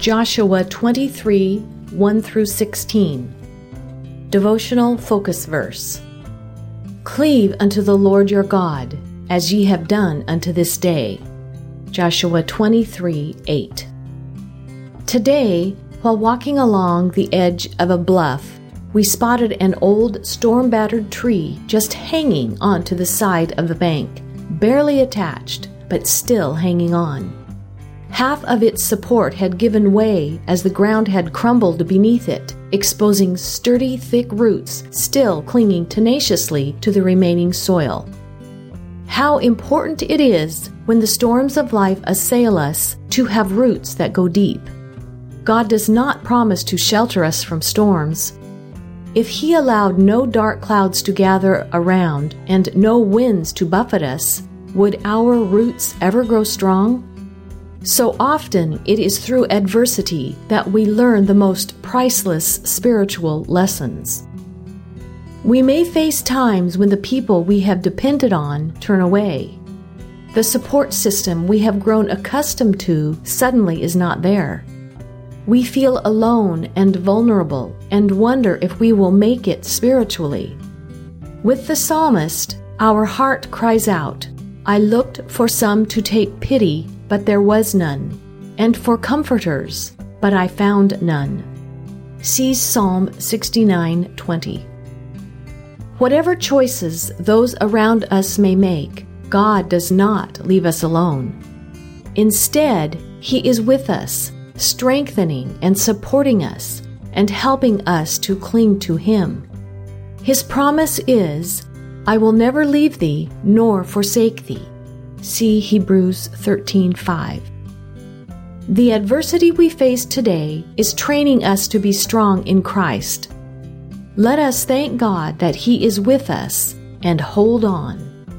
Joshua 23, 1 through 16. Devotional Focus Verse. Cleave unto the Lord your God, as ye have done unto this day. Joshua 23, 8. Today, while walking along the edge of a bluff, we spotted an old storm-battered tree just hanging onto the side of the bank, barely attached, but still hanging on. Half of its support had given way as the ground had crumbled beneath it, exposing sturdy, thick roots still clinging tenaciously to the remaining soil. How important it is when the storms of life assail us to have roots that go deep. God does not promise to shelter us from storms. If He allowed no dark clouds to gather around and no winds to buffet us, would our roots ever grow strong? So often it is through adversity that we learn the most priceless spiritual lessons. We may face times when the people we have depended on turn away. The support system we have grown accustomed to suddenly is not there. We feel alone and vulnerable and wonder if we will make it spiritually. With the psalmist, our heart cries out, "I looked for some to take pity, but there was none, and for comforters, but I found none." See Psalm 69:20. Whatever choices those around us may make, God does not leave us alone. Instead, He is with us, strengthening and supporting us, and helping us to cling to Him. His promise is, "I will never leave thee nor forsake thee." See Hebrews 13:5. The adversity we face today is training us to be strong in Christ. Let us thank God that He is with us and hold on.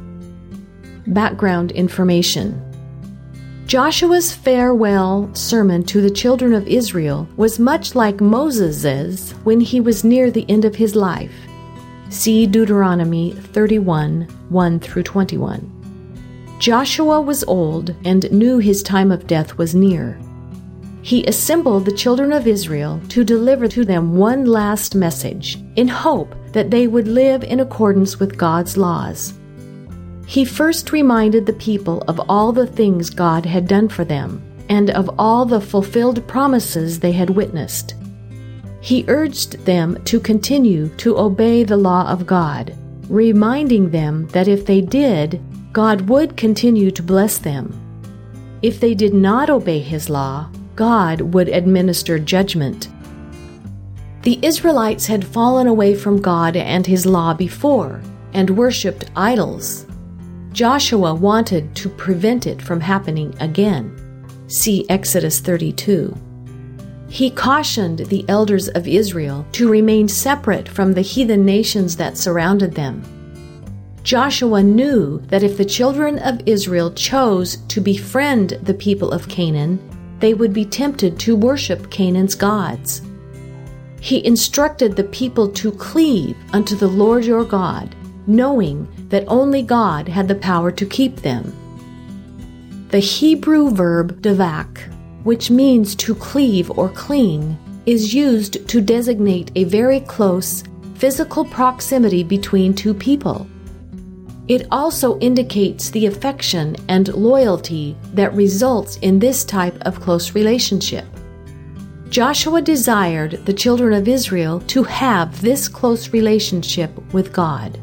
Background information. Joshua's farewell sermon to the children of Israel was much like Moses's when he was near the end of his life. See Deuteronomy 31, 1 through 21. Joshua was old and knew his time of death was near. He assembled the children of Israel to deliver to them one last message, in hope that they would live in accordance with God's laws. He first reminded the people of all the things God had done for them, and of all the fulfilled promises they had witnessed. He urged them to continue to obey the law of God, reminding them that if they did, God would continue to bless them. If they did not obey His law, God would administer judgment. The Israelites had fallen away from God and His law before, and worshipped idols. Joshua wanted to prevent it from happening again. See Exodus 32. He cautioned the elders of Israel to remain separate from the heathen nations that surrounded them. Joshua knew that if the children of Israel chose to befriend the people of Canaan, they would be tempted to worship Canaan's gods. He instructed the people to cleave unto the Lord your God, knowing that only God had the power to keep them. The Hebrew verb davak, which means to cleave or cling, is used to designate a very close physical proximity between two people. It also indicates the affection and loyalty that results in this type of close relationship. Joshua desired the children of Israel to have this close relationship with God.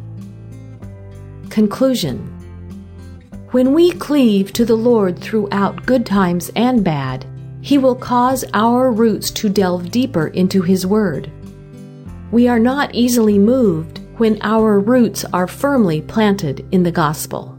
Conclusion. When we cleave to the Lord throughout good times and bad, He will cause our roots to delve deeper into His Word. We are not easily moved when our roots are firmly planted in the gospel.